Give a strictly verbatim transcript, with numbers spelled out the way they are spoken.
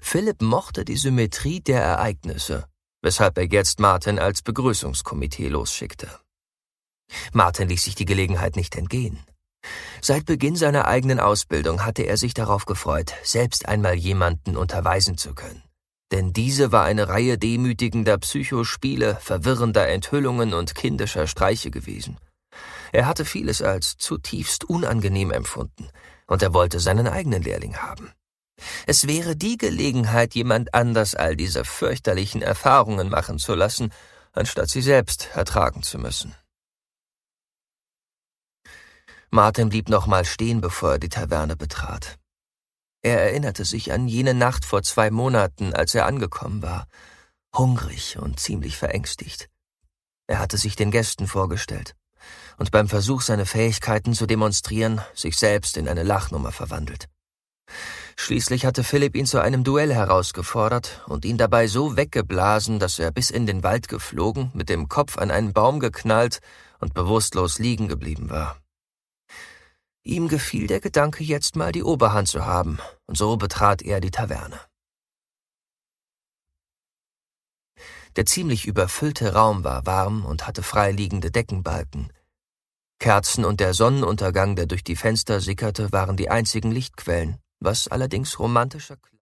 Philipp mochte die Symmetrie der Ereignisse, weshalb er jetzt Martin als Begrüßungskomitee losschickte. Martin ließ sich die Gelegenheit nicht entgehen. Seit Beginn seiner eigenen Ausbildung hatte er sich darauf gefreut, selbst einmal jemanden unterweisen zu können. Denn diese war eine Reihe demütigender Psychospiele, verwirrender Enthüllungen und kindischer Streiche gewesen. Er hatte vieles als zutiefst unangenehm empfunden, und er wollte seinen eigenen Lehrling haben. Es wäre die Gelegenheit, jemand anders all diese fürchterlichen Erfahrungen machen zu lassen, anstatt sie selbst ertragen zu müssen. Martin blieb nochmal stehen, bevor er die Taverne betrat. Er erinnerte sich an jene Nacht vor zwei Monaten, als er angekommen war, hungrig und ziemlich verängstigt. Er hatte sich den Gästen vorgestellt und beim Versuch, seine Fähigkeiten zu demonstrieren, sich selbst in eine Lachnummer verwandelt. Schließlich hatte Philipp ihn zu einem Duell herausgefordert und ihn dabei so weggeblasen, dass er bis in den Wald geflogen, mit dem Kopf an einen Baum geknallt und bewusstlos liegen geblieben war. Ihm gefiel der Gedanke, jetzt mal die Oberhand zu haben, und so betrat er die Taverne. Der ziemlich überfüllte Raum war warm und hatte freiliegende Deckenbalken. Kerzen und der Sonnenuntergang, der durch die Fenster sickerte, waren die einzigen Lichtquellen, was allerdings romantischer